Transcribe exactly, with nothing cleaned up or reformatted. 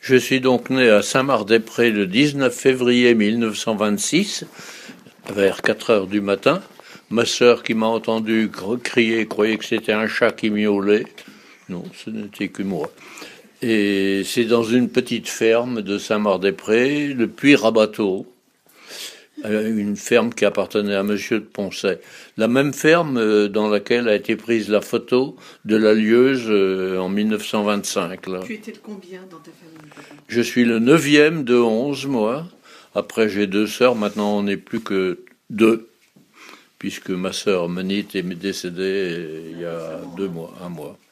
Je suis donc né à Saint-Mard-des-Prés le dix-neuf février mille neuf cent vingt-six, vers quatre heures du matin. Ma sœur qui m'a entendu crier croyait que c'était un chat qui miaulait. Non, ce n'était que moi. Et c'est dans une petite ferme de Saint-Mard-des-Prés, le Puy-Rabateau, une ferme qui appartenait à Monsieur de Poncet. La même ferme dans laquelle a été prise la photo de la lieuse en mille neuf cent vingt-cinq. Là. Tu étais de combien dans ta famille? Je suis le neuvième de onze, moi. Après, j'ai deux sœurs. Maintenant, on n'est plus que deux, puisque ma sœur Menite est décédée il y a deux mois, un mois.